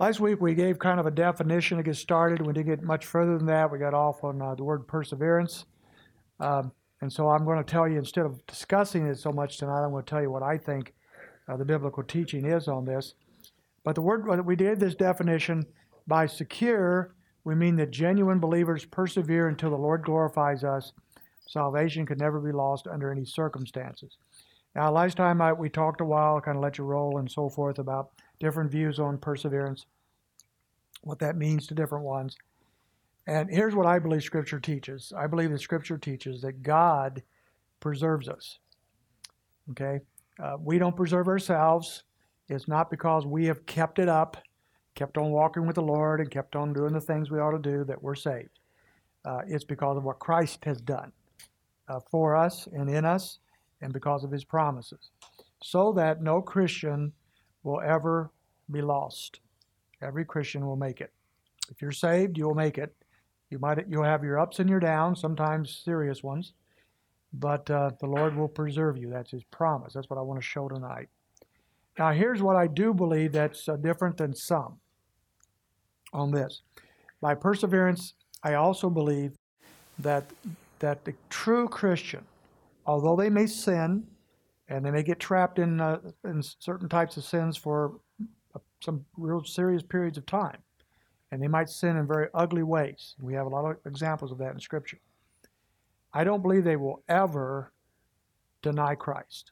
Last week we gave kind of a definition to get started. We didn't get much further than that. We got off on the word perseverance. And so I'm going to tell you, instead of discussing it so much tonight, I'm going to tell you what I think the biblical teaching is on this. But the word that we did this definition, by secure, we mean that genuine believers persevere until the Lord glorifies us. Salvation could never be lost under any circumstances. Now, last time we talked a while, kind of let you roll and so forth about different views on perseverance, what that means to different ones. And here's what I believe Scripture teaches. I believe that Scripture teaches that God preserves us. Okay? We don't preserve ourselves. It's not because we have kept it up, kept on walking with the Lord, and kept on doing the things we ought to do that we're saved. It's because of what Christ has done for us and in us, and because of His promises, so that no Christian will ever be lost. Every Christian will make it. If you're saved, you'll make it. You'll have your ups and your downs, sometimes serious ones, but the Lord will preserve you. That's His promise. That's what I want to show tonight. Now, here's what I do believe that's different than some on this. By perseverance, I also believe that the true Christian, although they may sin and they may get trapped in certain types of sins for some real serious periods of time, and they might sin in very ugly ways. We have a lot of examples of that in Scripture. I don't believe they will ever deny Christ.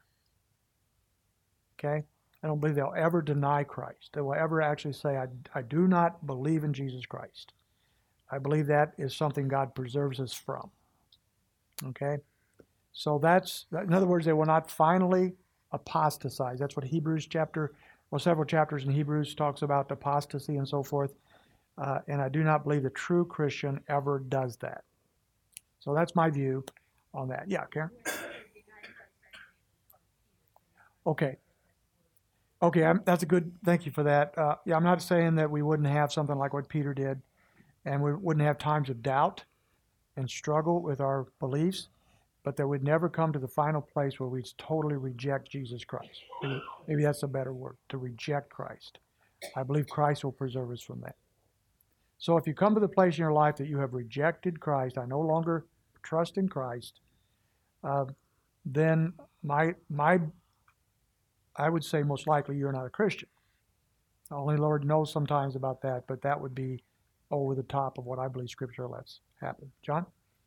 Okay? I don't believe they'll ever deny Christ. They will ever actually say, I do not believe in Jesus Christ. I believe that is something God preserves us from. Okay? So that's, in other words, they will not finally apostatize. That's what several chapters in Hebrews talks about apostasy and so forth. And I do not believe the true Christian ever does that. So that's my view on that. Yeah, Karen? Okay. That's a good, thank you for that. I'm not saying that we wouldn't have something like what Peter did, and we wouldn't have times of doubt and struggle with our beliefs, but that we'd never come to the final place where we totally reject Jesus Christ. Maybe that's a better word, to reject Christ. I believe Christ will preserve us from that. So if you come to the place in your life that you have rejected Christ, I no longer trust in Christ, then I would say most likely you're not a Christian. Only the Lord knows sometimes about that, but that would be over the top of what I believe Scripture lets happen. John?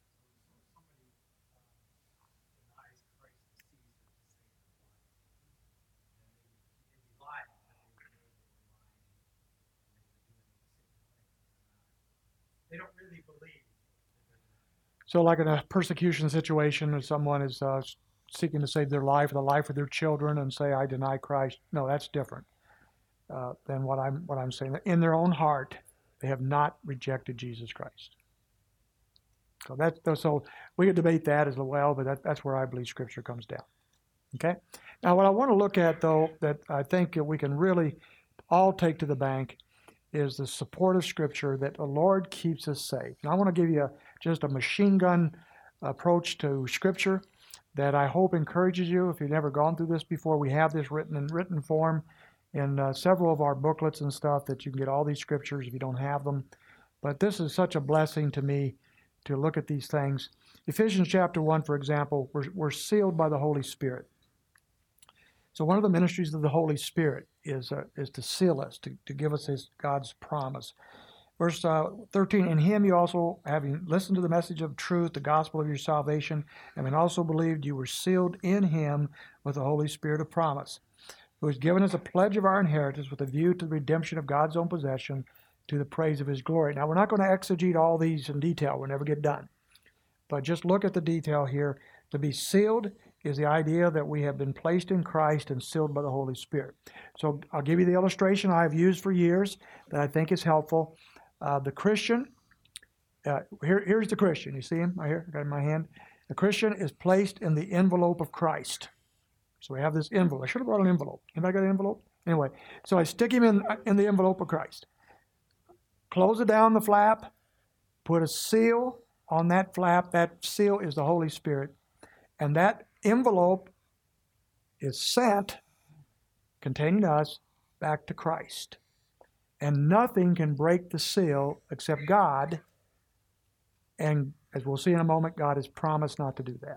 They don't really believe. So like in a persecution situation, if someone is seeking to save their life or the life of their children and say, I deny Christ, no, that's different than what I'm saying. In their own heart, they have not rejected Jesus Christ. So we could debate that as well, but that's where I believe Scripture comes down. Okay? Now what I want to look at, though, that I think we can really all take to the bank is the support of Scripture that the Lord keeps us safe. And I want to give you just a machine gun approach to Scripture that I hope encourages you. If you've never gone through this before, we have this in written form in several of our booklets and stuff that you can get all these Scriptures if you don't have them. But this is such a blessing to me to look at these things. Ephesians chapter 1, for example, we're sealed by the Holy Spirit. So one of the ministries of the Holy Spirit is to seal us, to give us God's promise. Verse 13, in Him you also, having listened to the message of truth, the gospel of your salvation, having also believed, you were sealed in Him with the Holy Spirit of promise, who has given us a pledge of our inheritance with a view to the redemption of God's own possession, to the praise of His glory. Now, we're not going to exegete all these in detail. We'll never get done. But just look at the detail here. To be sealed is the idea that we have been placed in Christ and sealed by the Holy Spirit. So I'll give you the illustration I've used for years that I think is helpful. The Christian, here's the Christian. You see him right here? I got in my hand. The Christian is placed in the envelope of Christ. So we have this envelope. I should have brought an envelope. Anybody got an envelope? Anyway, so I stick him in the envelope of Christ. Close it down the flap. Put a seal on that flap. That seal is the Holy Spirit. And that envelope is sent, containing us, back to Christ. And nothing can break the seal except God. And as we'll see in a moment, God has promised not to do that.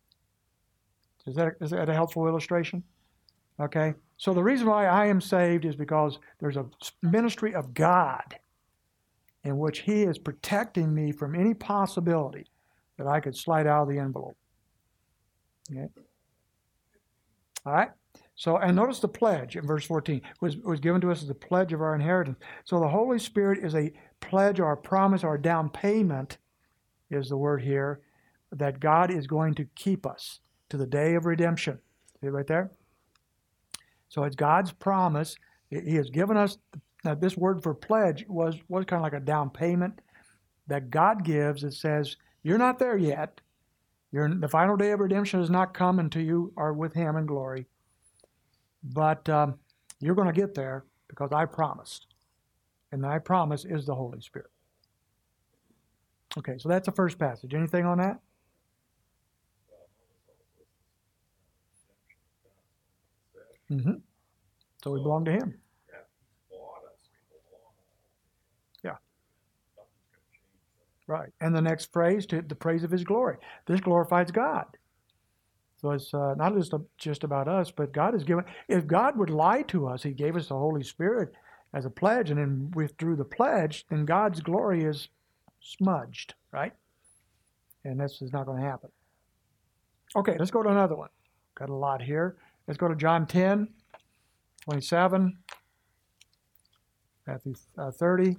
Is that a helpful illustration? Okay. So the reason why I am saved is because there's a ministry of God in which He is protecting me from any possibility that I could slide out of the envelope. Okay. All right. So, and notice the pledge in verse 14 was given to us as a pledge of our inheritance. So the Holy Spirit is a pledge or a promise or a down payment, is the word here, that God is going to keep us to the day of redemption. See it right there? So it's God's promise. He has given us, now this word for pledge was kind of like a down payment that God gives that says, you're not there yet. The final day of redemption has not come until you are with Him in glory. But you're going to get there because I promised. And my promise is the Holy Spirit. Okay, so that's the first passage. Anything on that? Mm-hmm. So we belong to Him. Yeah. Right. And the next phrase, to the praise of His glory. This glorifies God. So it's not just about us, but God has given. If God would lie to us, He gave us the Holy Spirit as a pledge, and then withdrew the pledge, then God's glory is smudged, right? And this is not going to happen. Okay, let's go to another one. Got a lot here. Let's go to John 10, 27, Matthew 30.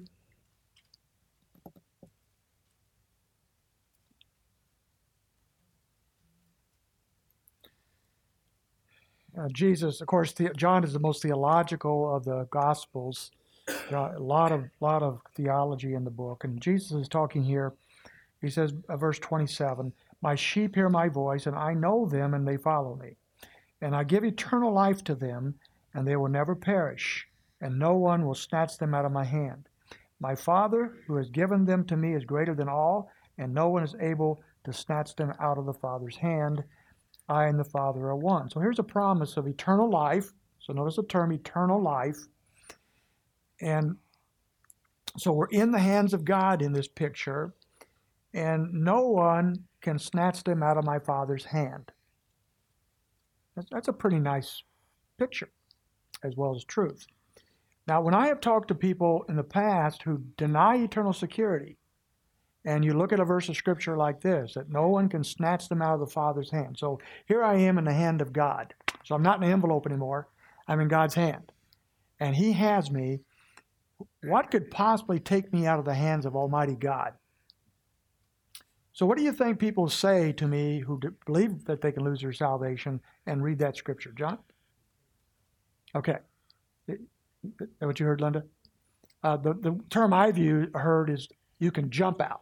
Jesus, of course, John is the most theological of the Gospels. A lot of theology in the book. And Jesus is talking here. He says, verse 27, my sheep hear my voice, and I know them, and they follow me. And I give eternal life to them, and they will never perish, and no one will snatch them out of my hand. My Father, who has given them to me, is greater than all, and no one is able to snatch them out of the Father's hand. I and the Father are one. So here's a promise of eternal life. So notice the term eternal life. And so we're in the hands of God in this picture, and no one can snatch them out of my Father's hand. That's a pretty nice picture, as well as truth. Now, when I have talked to people in the past who deny eternal security, and you look at a verse of Scripture like this, that no one can snatch them out of the Father's hand. So here I am in the hand of God. So I'm not in an envelope anymore. I'm in God's hand. And He has me. What could possibly take me out of the hands of Almighty God? So what do you think people say to me who believe that they can lose their salvation and read that Scripture? John? Okay. Is that what you heard, Linda? The term I've heard is you can jump out.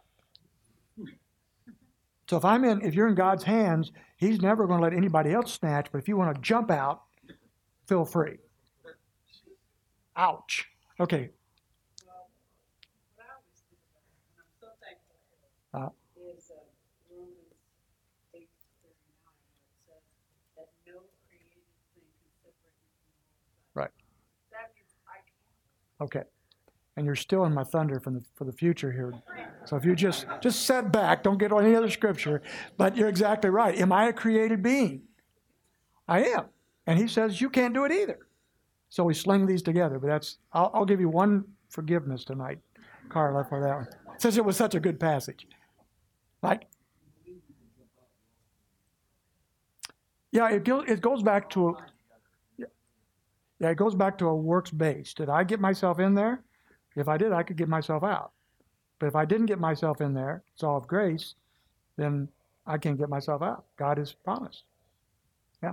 So if you're in God's hands, He's never going to let anybody else snatch, but if you want to jump out, feel free. Ouch. Okay. Well, what I was thinking about, and I'm so thankful, is Romans 8:39, where it says that no created thing can separate you from the love of God. Right. That means I can't. Okay. And you're still in my thunder for the future here. So if you just set back, don't get on any other scripture, but you're exactly right. Am I a created being? I am. And He says you can't do it either. So we sling these together, but I'll give you one forgiveness tonight, Carla, for that one, since it was such a good passage. Right? Yeah, it goes back to a works base. Did I get myself in there? If I did, I could get myself out. But if I didn't get myself in there, it's all of grace, then I can't get myself out. God has promised. Yeah.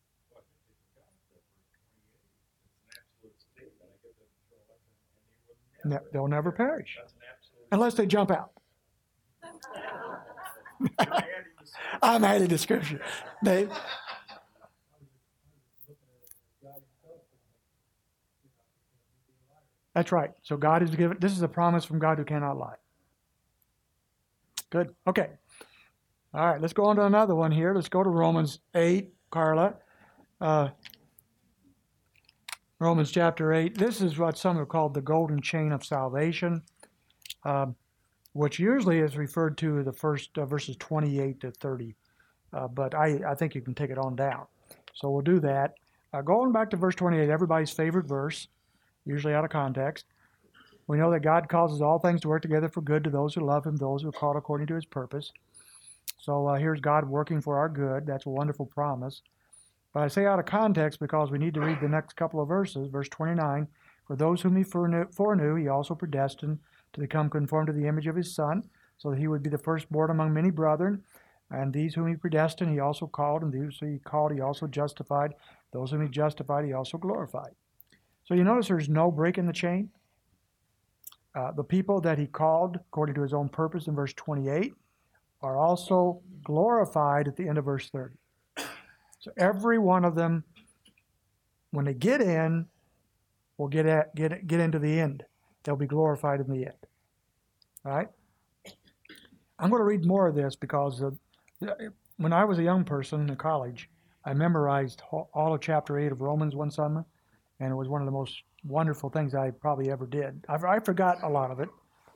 They'll never perish unless they jump out. I'm adding the scripture. Dave? That's right. So God has given, this is a promise from God who cannot lie. Good. Okay. All right, let's go on to another one here. Let's go to Romans 8, Carla. Romans chapter 8. This is what some have called the golden chain of salvation, which usually is referred to as the first verses 28 to 30. But I think you can take it on down. So we'll do that. Going back to verse 28, everybody's favorite verse, usually out of context. We know that God causes all things to work together for good to those who love him, those who are called according to his purpose. So here's God working for our good. That's a wonderful promise. But I say out of context because we need to read the next couple of verses. Verse 29, for those whom he foreknew, he also predestined to become conformed to the image of his Son, so that he would be the firstborn among many brethren. And these whom he predestined, he also called, and these whom he called, he also justified. Those whom he justified, he also glorified. So you notice there's no break in the chain. The people that he called, according to his own purpose in verse 28, are also glorified at the end of verse 30. So every one of them, when they get in, will get into the end. They'll be glorified in the end. All right? I'm going to read more of this because when I was a young person in college, I memorized all of chapter 8 of Romans one summer, and it was one of the most wonderful things I probably ever did. I forgot a lot of it,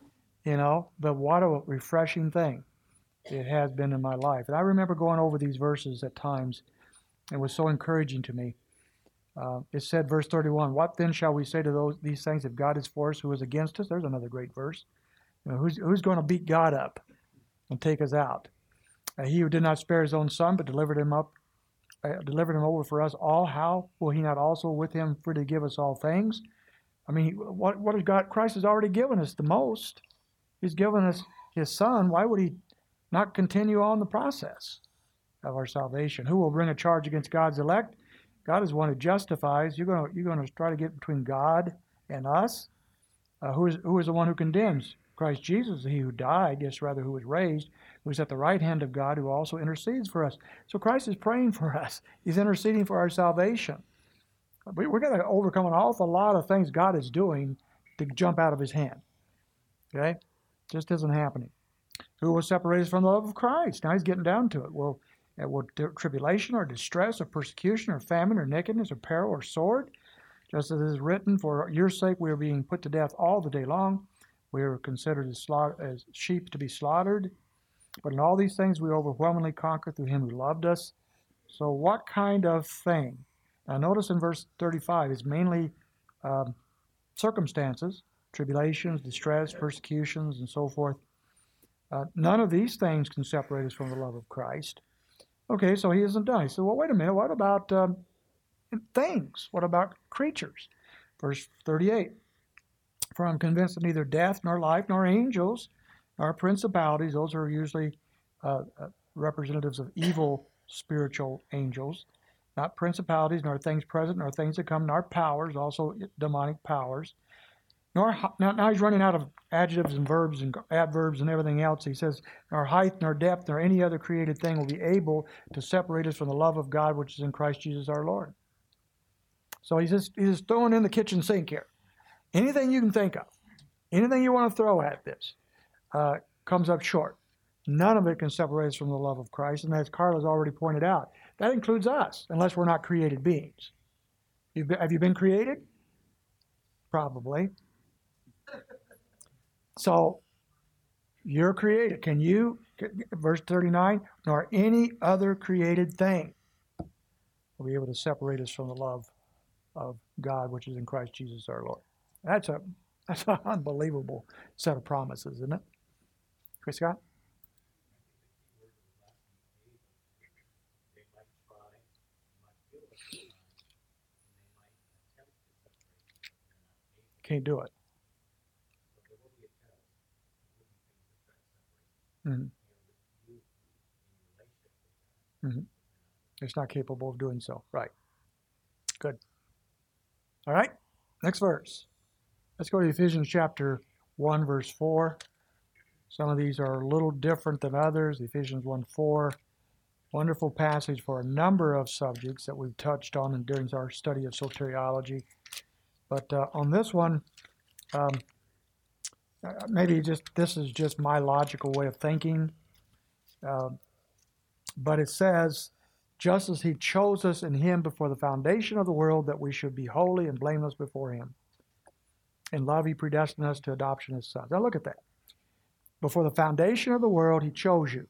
but what a refreshing thing it has been in my life. And I remember going over these verses at times. It was so encouraging to me. It said, verse 31, what then shall we say to these things? If God is for us, who is against us? There's another great verse. Who's going to beat God up and take us out? He who did not spare his own son, but delivered him over for us all, how will he not also with him freely give us all things? I mean, what has God? Christ has already given us the most. He's given us his Son. Why would he not continue on the process of our salvation? Who will bring a charge against God's elect? God is one who justifies. You're going to try to get between God and us. Who is the one who condemns? Christ Jesus, he who died, yes, rather who was raised, who is at the right hand of God, who also intercedes for us. So Christ is praying for us. He's interceding for our salvation. We're going to overcome an awful lot of things God is doing to jump out of his hand. Okay? Just isn't happening. Who will separate us from the love of Christ? Now he's getting down to it. Will tribulation or distress or persecution or famine or nakedness or peril or sword? Just as it is written, for your sake we are being put to death all the day long. We are considered as sheep to be slaughtered. But in all these things we overwhelmingly conquer through him who loved us. So what kind of thing? Now notice in verse 35, it's mainly circumstances, tribulations, distress, persecutions, and so forth. None of these things can separate us from the love of Christ. Okay, so he isn't done. He said, well, wait a minute. What about things? What about creatures? Verse 38. For I'm convinced that neither death, nor life, nor angels, nor principalities, those are usually representatives of evil spiritual angels, not principalities, nor things present, nor things to come, nor powers, also demonic powers. Now he's running out of adjectives and verbs and adverbs and everything else. He says, nor height, nor depth, nor any other created thing will be able to separate us from the love of God which is in Christ Jesus our Lord. So he's just throwing in the kitchen sink here. Anything you can think of, anything you want to throw at this, comes up short. None of it can separate us from the love of Christ. And as Carla's already pointed out, that includes us, unless we're not created beings. Have you been created? Probably. So, you're created. Can you, verse 39, nor any other created thing will be able to separate us from the love of God, which is in Christ Jesus our Lord. That's an unbelievable set of promises, isn't it? Chris Scott? Can't do it. Mm-hmm. Mm-hmm. It's not capable of doing so. Right. Good. All right. Next verse. Let's go to Ephesians chapter 1, verse 4. Some of these are a little different than others. Ephesians 1:4. Wonderful passage for a number of subjects that we've touched on during our study of soteriology. But on this one, maybe this is just my logical way of thinking. But it says, just as he chose us in him before the foundation of the world, that we should be holy and blameless before him. In love, he predestined us to adoption as sons. Now look at that. Before the foundation of the world, he chose you.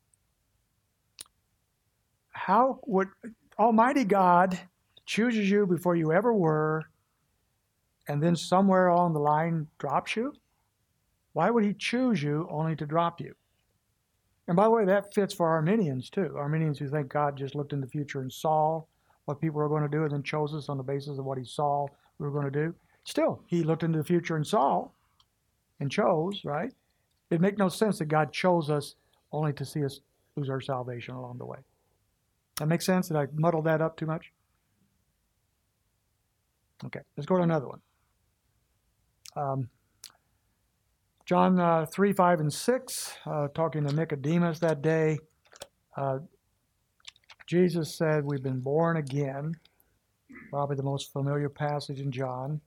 How would Almighty God chooses you before you ever were, and then somewhere along the line drops you? Why would he choose you only to drop you? And by the way, that fits for Arminians too. Arminians who think God just looked in the future and saw what people were going to do and then chose us on the basis of what he saw we were going to do. Still, he looked into the future and saw and chose, right? It'd make no sense that God chose us only to see us lose our salvation along the way. That makes sense? Did I muddle that up too much? Okay, let's go to another one. John 3, 5, and 6, talking to Nicodemus that day, Jesus said, we've been born again. Probably the most familiar passage in John.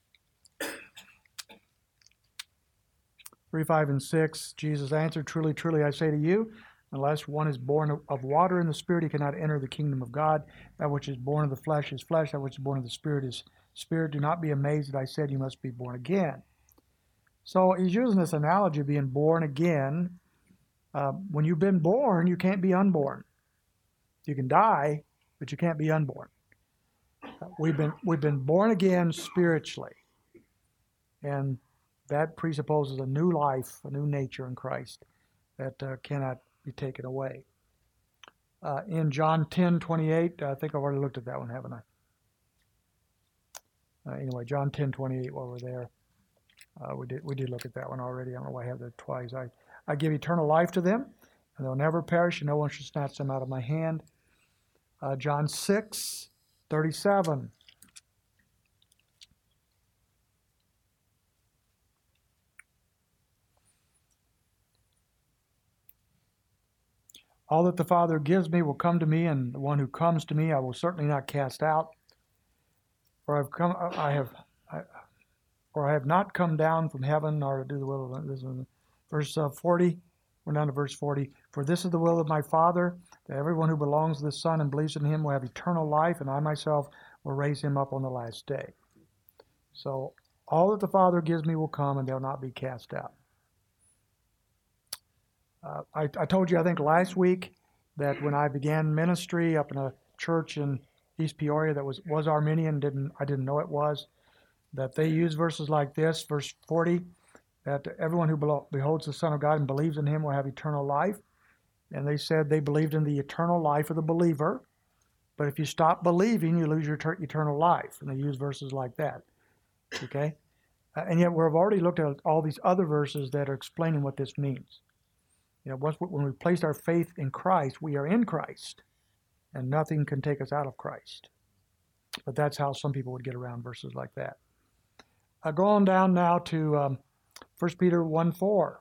3, 5, and 6, Jesus answered, truly, truly, I say to you, unless one is born of water and the Spirit, he cannot enter the kingdom of God. That which is born of the flesh is flesh. That which is born of the Spirit is spirit. Do not be amazed that I said you must be born again. So he's using this analogy of being born again. When you've been born, you can't be unborn. You can die, but you can't be unborn. We've been born again spiritually. And that presupposes a new life, a new nature in Christ that cannot be taken away. In John 10:28, I think I've already looked at that one, haven't I? Anyway, John 10:28, while we're there, we did look at that one already. I don't know why I have that twice. I give eternal life to them, and they'll never perish, and no one shall snatch them out of my hand. John 6:37. All that the Father gives me will come to me, and the one who comes to me I will certainly not cast out. For I have not come down from heaven, nor to do the will of this. Verse 40. We're down to verse 40. For this is the will of my Father, that everyone who belongs to the Son and believes in him will have eternal life, and I myself will raise him up on the last day. So all that the Father gives me will come, and they'll not be cast out. I told you, I think last week, that when I began ministry up in a church in East Peoria that was Arminian, I didn't know it was, that they use verses like this, verse 40, that everyone who beholds the Son of God and believes in him will have eternal life. And they said they believed in the eternal life of the believer, but if you stop believing, you lose your eternal life. And they use verses like that, okay? And yet we've already looked at all these other verses that are explaining what this means. You know, when we placed our faith in Christ, we are in Christ, and nothing can take us out of Christ. But that's how some people would get around verses like that. Go on down now to 1 Peter 1:4.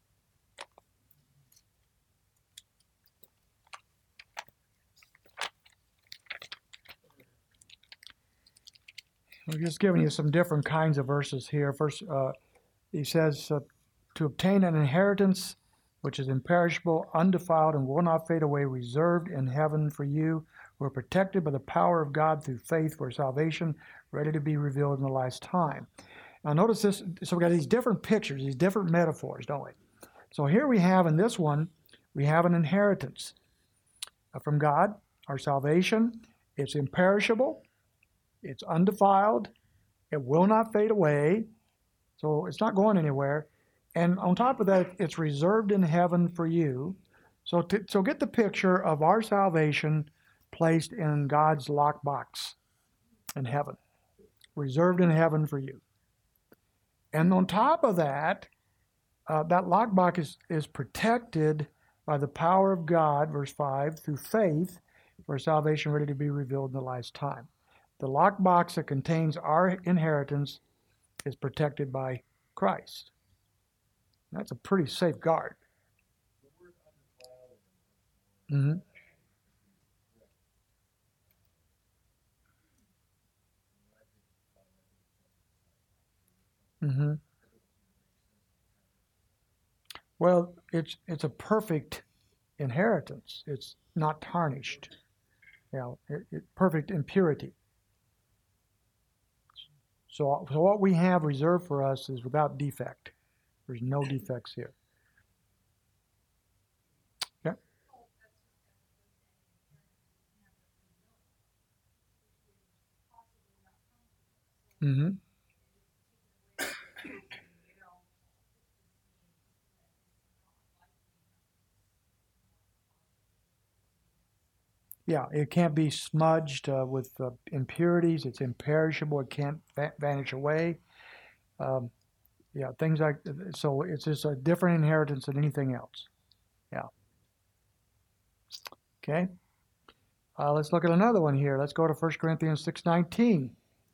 I'm just giving you some different kinds of verses here. First, he says, to obtain an inheritance which is imperishable, undefiled, and will not fade away, reserved in heaven for you, who are protected by the power of God through faith for salvation, ready to be revealed in the last time. Now notice this, so we've got these different pictures, these different metaphors, don't we? So here we have, in this one, we have an inheritance from God, our salvation. It's imperishable, it's undefiled, it will not fade away, so it's not going anywhere. And on top of that, it's reserved in heaven for you. So get the picture of our salvation placed in God's lockbox in heaven, reserved in heaven for you. And on top of that, that lockbox is protected by the power of God, verse 5, through faith for salvation ready to be revealed in the last time. The lockbox that contains our inheritance is protected by Christ. That's a pretty safe guard. Mm-hmm. Mm-hmm. Well, it's a perfect inheritance. It's not tarnished. perfect in purity. So what we have reserved for us is without defect. There's no defects here. Yeah. Mm-hmm. Yeah, it can't be smudged with impurities. It's imperishable. It can't vanish away. Um, yeah, things like so. It's just a different inheritance than anything else. Yeah. Okay. Let's look at another one here. Let's go to 1 Corinthians 6:19.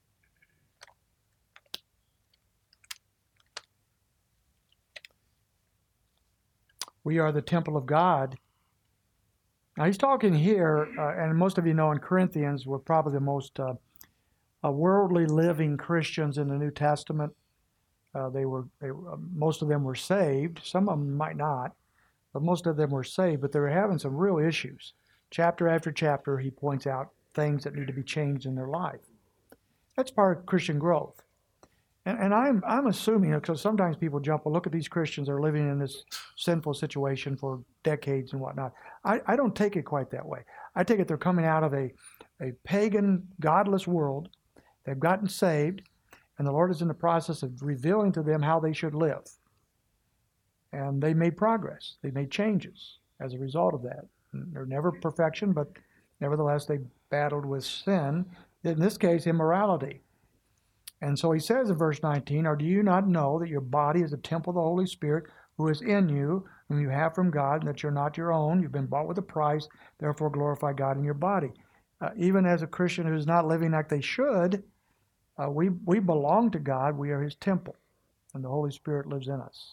We are the temple of God. Now he's talking here, and most of you know in Corinthians were probably the most worldly living Christians in the New Testament. Most of them were saved. Some of them might not, but most of them were saved. But they were having some real issues. Chapter after chapter, he points out things that need to be changed in their life. That's part of Christian growth. And I'm assuming, because sometimes people jump, well, look at these Christians, they're living in this sinful situation for decades and whatnot. I don't take it quite that way. I take it they're coming out of a pagan, godless world. They've gotten saved, and the Lord is in the process of revealing to them how they should live. And they made progress. They made changes as a result of that. They're never perfection, but nevertheless, they battled with sin, in this case, immorality. And so he says in verse 19, or do you not know that your body is a temple of the Holy Spirit who is in you, whom you have from God, and that you're not your own? You've been bought with a price, therefore glorify God in your body. Even as a Christian who's not living like they should, we belong to God. We are his temple, and the Holy Spirit lives in us.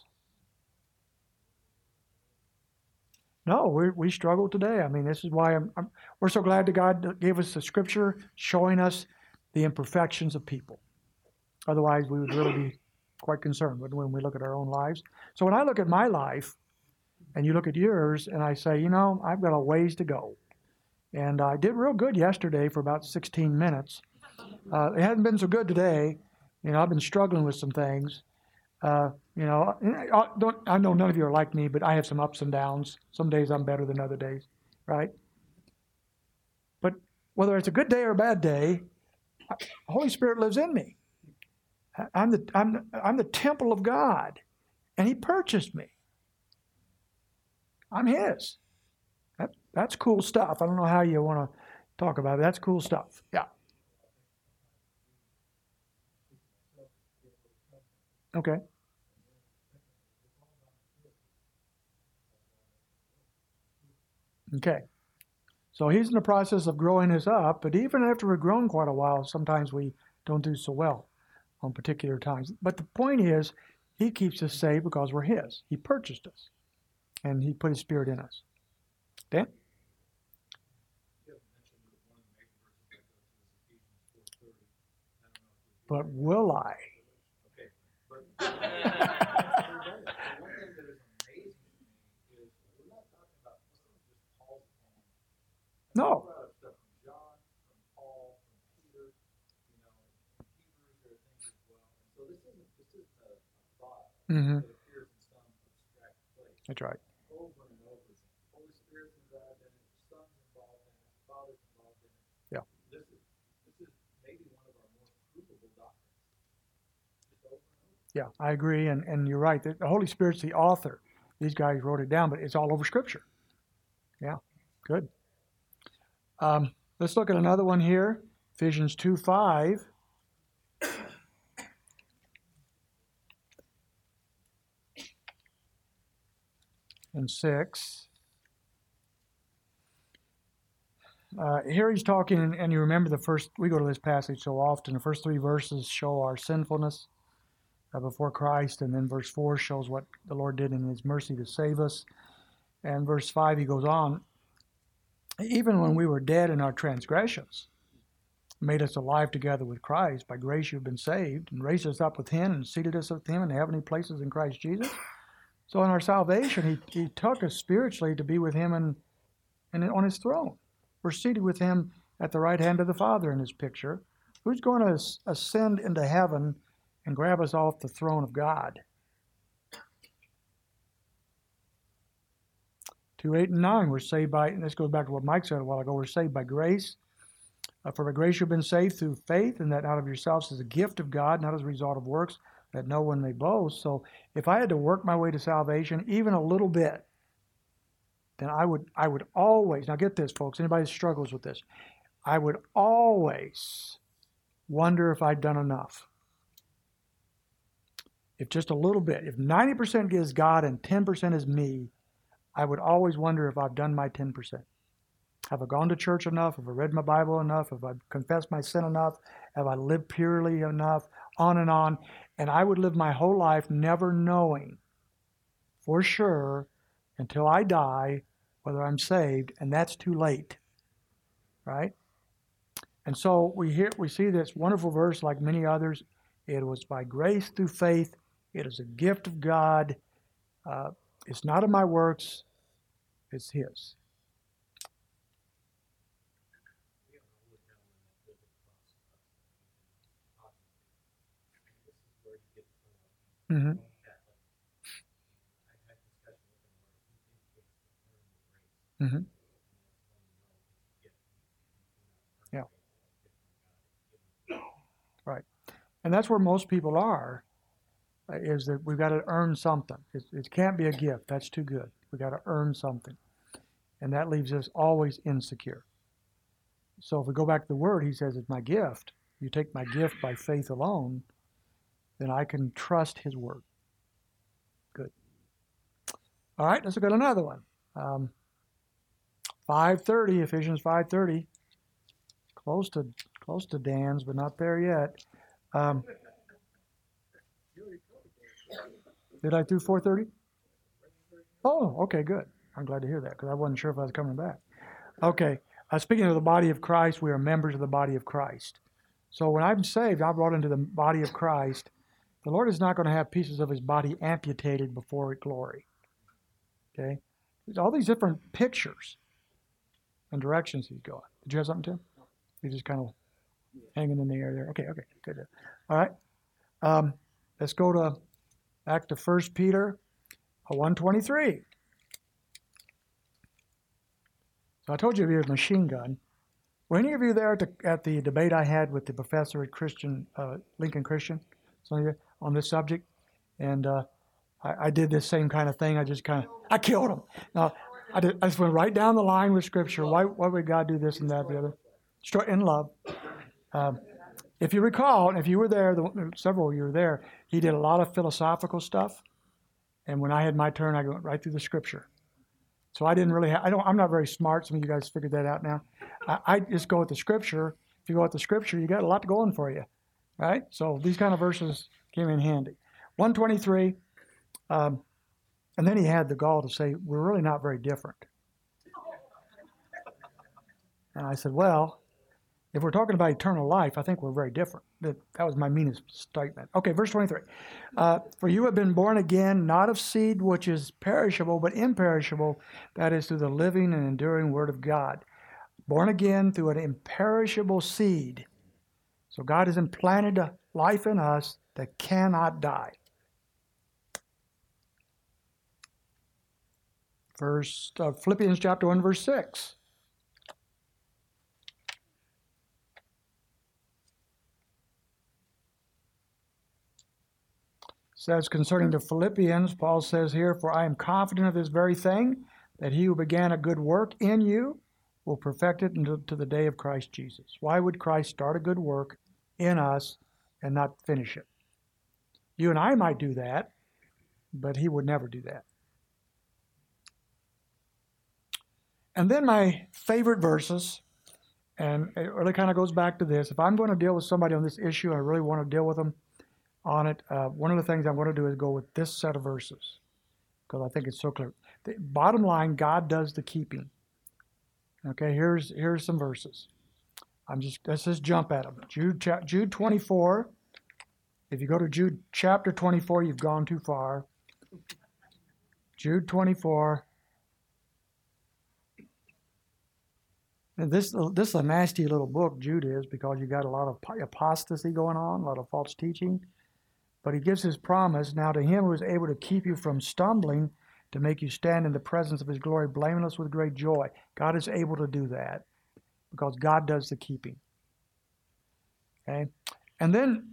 No, we struggle today. I mean, this is why we're so glad that God gave us the scripture showing us the imperfections of people. Otherwise, we would really be quite concerned when we look at our own lives. So when I look at my life, and you look at yours, and I say, I've got a ways to go. And I did real good yesterday for about 16 minutes. It hasn't been so good today. I've been struggling with some things. I know none of you are like me, but I have some ups and downs. Some days I'm better than other days, right? But whether it's a good day or a bad day, the Holy Spirit lives in me. I'm the temple of God, and he purchased me. I'm his. That's cool stuff. I don't know how you want to talk about it. That's cool stuff. Yeah. Okay. Okay. So he's in the process of growing us up, but even after we've grown quite a while, sometimes we don't do so well on particular times. But the point is, he keeps us saved because we're his. He purchased us, and he put his spirit in us. Dan? But will I? No. Mm-hmm. That's right. Yeah. Yeah, I agree, and you're right. The Holy Spirit's the author. These guys wrote it down, but it's all over Scripture. Yeah, good. Let's look at another one here. Ephesians 2:5. And 6. Here he's talking, and you remember we go to this passage so often, the first 3 verses show our sinfulness before Christ, and then verse 4 shows what the Lord did in his mercy to save us. And verse 5, he goes on, even when we were dead in our transgressions, made us alive together with Christ. By grace you've been saved, and raised us up with him, and seated us with him in heavenly places in Christ Jesus. So in our salvation, he took us spiritually to be with him and on his throne. We're seated with him at the right hand of the Father in this picture. Who's going to ascend into heaven and grab us off the throne of God? 2, 8, and 9, we're saved by, and this goes back to what Mike said a while ago, we're saved by grace. For by grace you've been saved through faith, and that not of yourselves is a gift of God, not as a result of works, that no one may boast. So if I had to work my way to salvation even a little bit, then I would always, now get this, folks, anybody that struggles with this, I would always wonder if I'd done enough. If just a little bit, if 90% is God and 10% is me, I would always wonder if I've done my 10%. Have I gone to church enough? Have I read my Bible enough? Have I confessed my sin enough? Have I lived purely enough? On and on. And I would live my whole life never knowing for sure until I die whether I'm saved, and that's too late, right? And so we see this wonderful verse like many others. It was by grace through faith. It is a gift of God. It's not of my works. It's His. Mm-hmm. Mm-hmm. Yeah. Right. And that's where most people are, is that we've got to earn something. It can't be a gift. That's too good. We've got to earn something. And that leaves us always insecure. So if we go back to the Word, He says, it's my gift. You take my gift by faith alone, then I can trust His Word. Good. All right, let's look at another one. 5:30, Ephesians 5:30. Close to Dan's, but not there yet. Did I do 4:30? Oh, okay, good. I'm glad to hear that because I wasn't sure if I was coming back. Okay. Speaking of the body of Christ, we are members of the body of Christ. So when I'm saved, I'm brought into the body of Christ. The Lord is not going to have pieces of His body amputated before glory. Okay? There's all these different pictures and directions He's going. Did you have something, Tim? You're just kind of hanging in the air there. Okay, good. All right. Let's go back to 1 Peter 1:23. So I told you it'd be a machine gun. Were any of you there at the debate I had with the professor at Lincoln Christian, some of you, on this subject? And I did this same kind of thing. I killed him. No, I just went right down the line with Scripture. Why would God do this and that and the other? In love. If you recall, and if you were there, several of you were there, he did a lot of philosophical stuff. And when I had my turn, I went right through the Scripture. So I didn't really I'm not very smart. Some of you guys figured that out now. I just go with the Scripture. If you go with the Scripture, you got a lot going for you, right? So these kind of verses came in handy. 1:23, and then he had the gall to say, we're really not very different. And I said, well, if we're talking about eternal life, I think we're very different. That was my meanest statement. Okay, verse 23. For you have been born again, not of seed which is perishable, but imperishable, that is through the living and enduring Word of God. Born again through an imperishable seed. So God has implanted a life in us that cannot die. Philippians chapter 1, verse 6. Says concerning the Philippians, Paul says here, for I am confident of this very thing, that he who began a good work in you will perfect it until to the day of Christ Jesus. Why would Christ start a good work in us and not finish it? You and I might do that, but he would never do that. And then my favorite verses, and it really kind of goes back to this. If I'm going to deal with somebody on this issue, I really want to deal with them on it. One of the things I'm going to do is go with this set of verses because I think it's so clear. The bottom line, God does the keeping. Okay, here's some verses. Let's just jump at them. Jude 24. If you go to Jude chapter 24, you've gone too far. Jude 24. And this is a nasty little book, Jude is, because you got a lot of apostasy going on, a lot of false teaching. But he gives his promise, now to him who is able to keep you from stumbling, to make you stand in the presence of his glory blameless with great joy. God is able to do that because God does the keeping. Okay? And then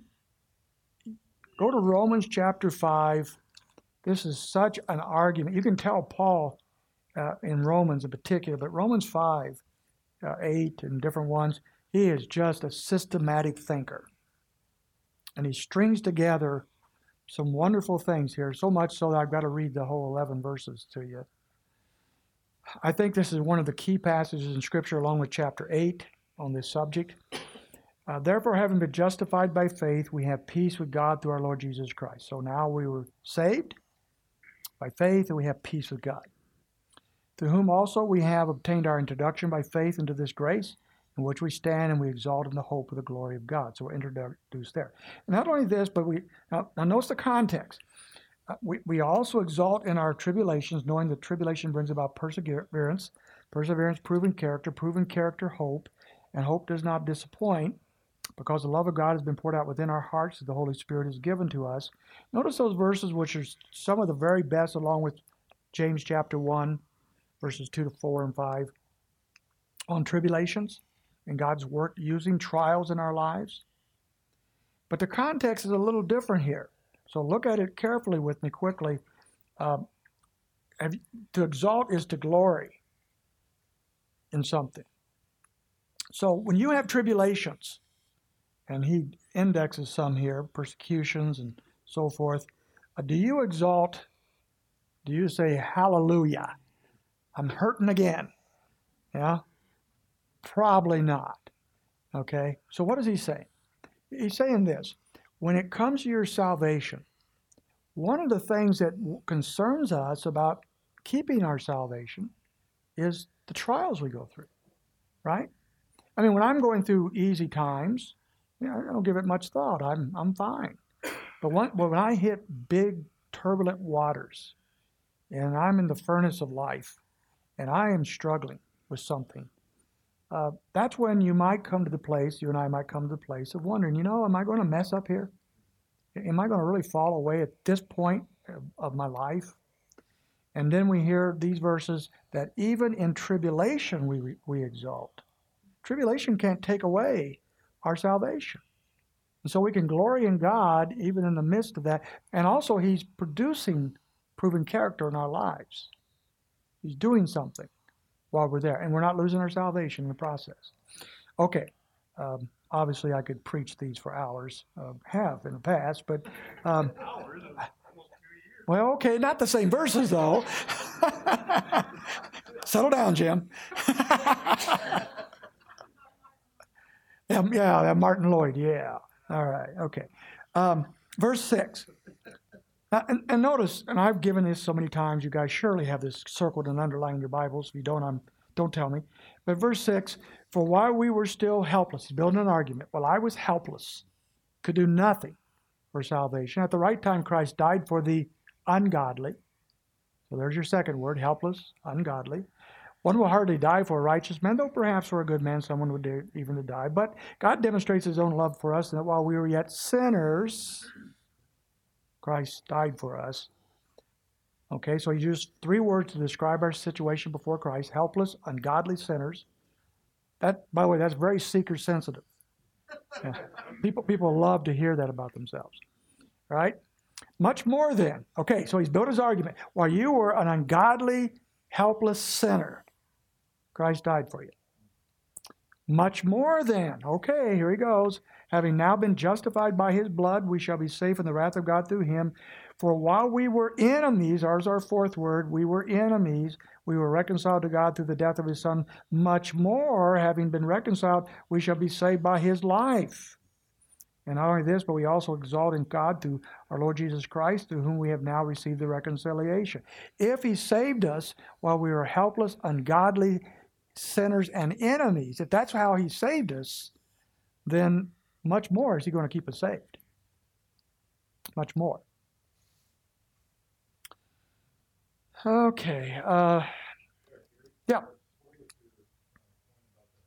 go to Romans chapter 5. This is such an argument. You can tell Paul in Romans in particular, but Romans 5, 8 and different ones, he is just a systematic thinker. And he strings together some wonderful things here, so much so that I've got to read the whole 11 verses to you. I think this is one of the key passages in Scripture, along with chapter 8 on this subject. Therefore, having been justified by faith, we have peace with God through our Lord Jesus Christ. So now we were saved by faith, and we have peace with God. Through whom also we have obtained our introduction by faith into this grace, in which we stand and we exalt in the hope of the glory of God. So we're introduced there. And not only this, but now notice the context. We also exalt in our tribulations, knowing that tribulation brings about perseverance, perseverance proven character hope, and hope does not disappoint, because the love of God has been poured out within our hearts as the Holy Spirit is given to us. Notice those verses, which are some of the very best, along with James chapter 1, verses 2 to 4 and 5, on tribulations and God's work using trials in our lives. But the context is a little different here. So look at it carefully with me quickly. To exalt is to glory in something. So when you have tribulations, and he indexes some here, persecutions and so forth, do you exalt? Do you say, hallelujah, I'm hurting again? Yeah? Probably not. Okay? So what is he saying? He's saying this. When it comes to your salvation, one of the things that concerns us about keeping our salvation is the trials we go through, right? I mean, when I'm going through easy times, I don't give it much thought. I'm fine. But when I hit big turbulent waters and I'm in the furnace of life and I am struggling with something, that's when you might come to the place, you and I might come to the place of wondering, am I going to mess up here? Am I going to really fall away at this point of my life? And then we hear these verses that even in tribulation we exalt. Tribulation can't take away our salvation. And so we can glory in God even in the midst of that. And also he's producing proven character in our lives. He's doing something while we're there. And we're not losing our salvation in the process. Okay. Obviously I could preach these for hours. Have in the past. But well, okay, not the same verses though. Settle down, Jim. Yeah, Martin Lloyd, yeah. All right, okay. Verse 6. And notice, and I've given this so many times, you guys surely have this circled and underlined in your Bibles. If you don't, don't tell me. But verse 6, for while we were still helpless, he's building an argument. While I was helpless, could do nothing for salvation. At the right time, Christ died for the ungodly. So there's your second word, helpless, ungodly. One will hardly die for a righteous man, though perhaps for a good man someone would dare even to die. But God demonstrates his own love for us, and that while we were yet sinners, Christ died for us. Okay, so he used three words to describe our situation before Christ: helpless, ungodly sinners. That, by the way, that's very seeker sensitive. Yeah. People love to hear that about themselves. All right? Much more then. Okay, so he's built his argument. While you were an ungodly, helpless sinner, Christ died for you. Much more then. Okay, here he goes. Having now been justified by his blood, we shall be safe in the wrath of God through him. For while we were enemies, ours our fourth word, we were enemies, we were reconciled to God through the death of his Son. Much more, having been reconciled, we shall be saved by his life. And not only this, but we also exalt in God through our Lord Jesus Christ, through whom we have now received the reconciliation. If he saved us while we were helpless, ungodly, sinners, and enemies, if that's how he saved us, then much more is he going to keep us saved. Much more. Okay. Yeah.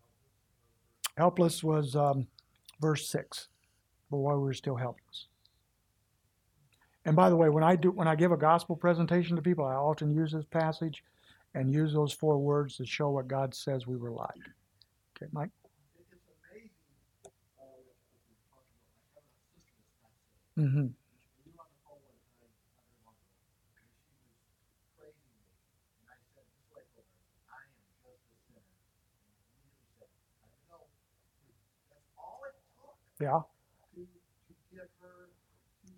Helpless was verse 6, but while we were still helpless. And by the way, when I give a gospel presentation to people, I often use this passage and use those 4 words to show what God says we were like. Okay, Mike? It's amazing what you're talking about. I have a sister that's not saved. Mm-hmm. We were on the phone one time, not very long ago, and she was praising me. And I said, this is what I told her. I am just a sinner. And immediately said, I know. That's all it took Yeah. to get her to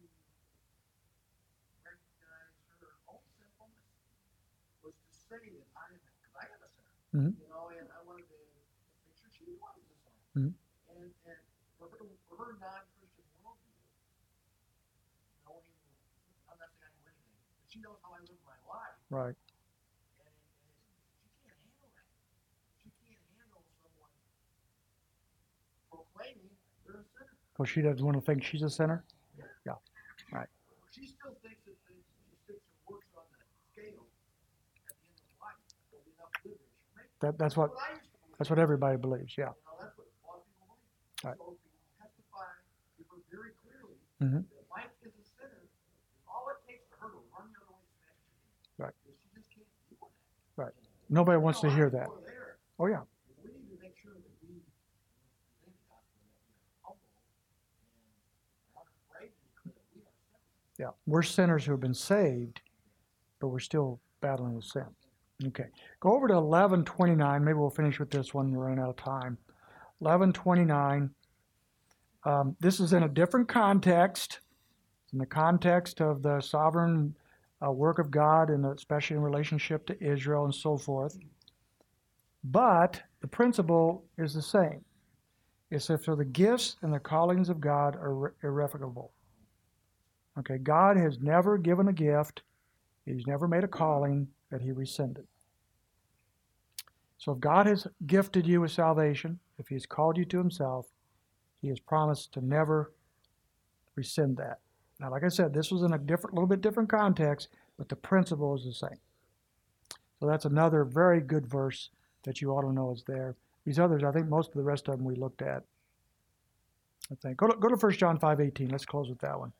recognize her own sinfulness was to say that I am, because I am a sinner. Mm-hmm. You know, and I wanted to make sure she was a sinner. Mm-hmm. And for her non-Christian worldview, knowing, I'm not saying I know anything, but she knows how I live my life, Right. and she can't handle that. She can't handle someone proclaiming they're a sinner. Well, she doesn't want to think she's a sinner? Yeah. Right. She still thinks that she sticks her works on the scale at the end of life. There'll be enough good there. She'll make it. That's what I used to believe. That's what everybody believes, yeah. You know, that's what a lot of people believe. Right. So to testify to her very clearly Mm-hmm. that Mike is a sinner, all it takes for her to run the other way and smash your knee. Right. Because she just can't deal with that. Right. Nobody wants to hear that. There. Oh, yeah. We need to make sure that we present the gospel, that we are humble and are afraid to declare that we are sinners. Yeah. We're sinners who have been saved, but we're still battling with sin. Okay. Go over to 11:29. Maybe we'll finish with this one. We're running out of time. 11:29. This is in a different context. It's in the context of the sovereign work of God, and especially in relationship to Israel and so forth. But the principle is the same. It's if the gifts and the callings of God are irrevocable. Okay, God has never given a gift. He's never made a calling that he rescinded. So if God has gifted you with salvation, if he has called you to himself, he has promised to never rescind that. Now, like I said, this was in a little bit different context, but the principle is the same. So that's another very good verse that you ought to know is there. These others, I think most of the rest of them we looked at. I think. Go to 1 John 5:18. Let's close with that one.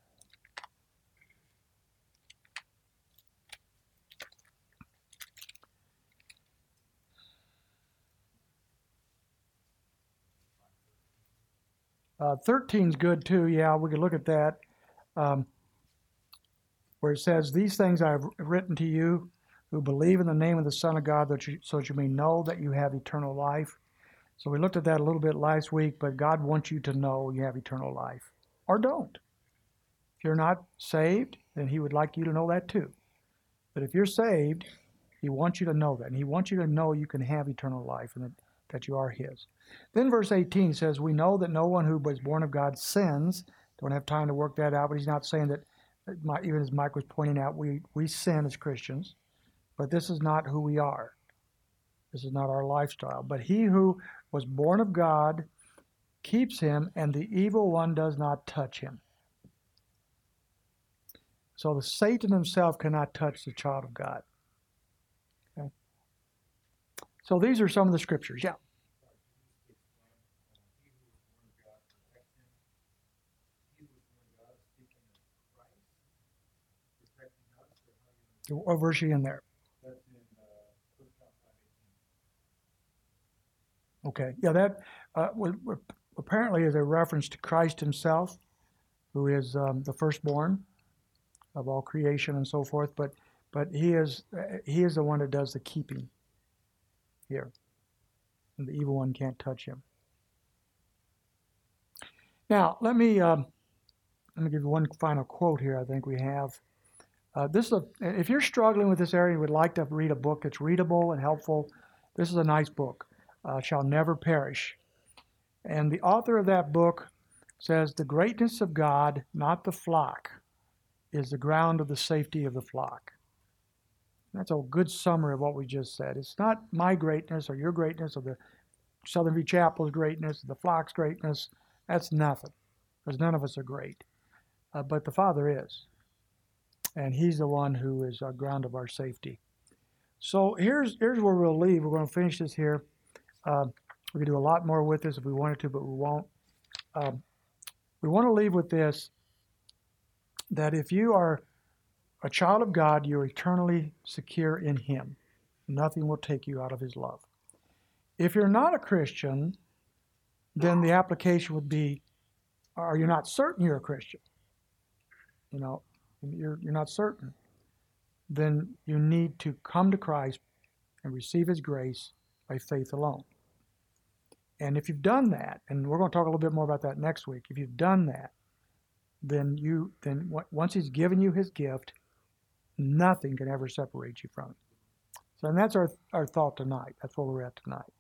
Uh, 13's good too. Yeah, we could look at that. Where it says, "These things I have written to you who believe in the name of the Son of God, so that you may know that you have eternal life." So we looked at that a little bit last week, but God wants you to know you have eternal life. Or don't. If you're not saved, then he would like you to know that too. But if you're saved, he wants you to know that. And he wants you to know you can have eternal life and that you are his. Then verse 18 says, "We know that no one who was born of God sins." Don't have time to work that out, but he's not saying that, even as Mike was pointing out, we sin as Christians. But this is not who we are. This is not our lifestyle. "But he who was born of God keeps him, and the evil one does not touch him." So the Satan himself cannot touch the child of God. Okay. So these are some of the scriptures. Yeah. What verse are you in there? That's in 1 John 5:18. Okay. Yeah, that apparently is a reference to Christ himself, who is the firstborn of all creation and so forth. But he is the one that does the keeping here, and the evil one can't touch him. Now let me give you one final quote here. I think we have. If you're struggling with this area and would like to read a book that's readable and helpful, this is a nice book, Shall Never Perish. And the author of that book says, "The greatness of God, not the flock, is the ground of the safety of the flock." That's a good summary of what we just said. It's not my greatness or your greatness or the Southern View Chapel's greatness, the flock's greatness. That's nothing, because none of us are great. But the Father is. And he's the one who is our ground of our safety. So here's where we'll leave. We're going to finish this here. We could do a lot more with this if we wanted to, but we won't. We want to leave with this, that if you are a child of God, you're eternally secure in Him. Nothing will take you out of His love. If you're not a Christian, then the application would be, are you not certain you're a Christian? You know, you're not certain. Then you need to come to Christ and receive His grace by faith alone. And if you've done that, and we're going to talk a little bit more about that next week, if you've done that, then once He's given you His gift, nothing can ever separate you from it. So, and that's our thought tonight. That's where we're at tonight.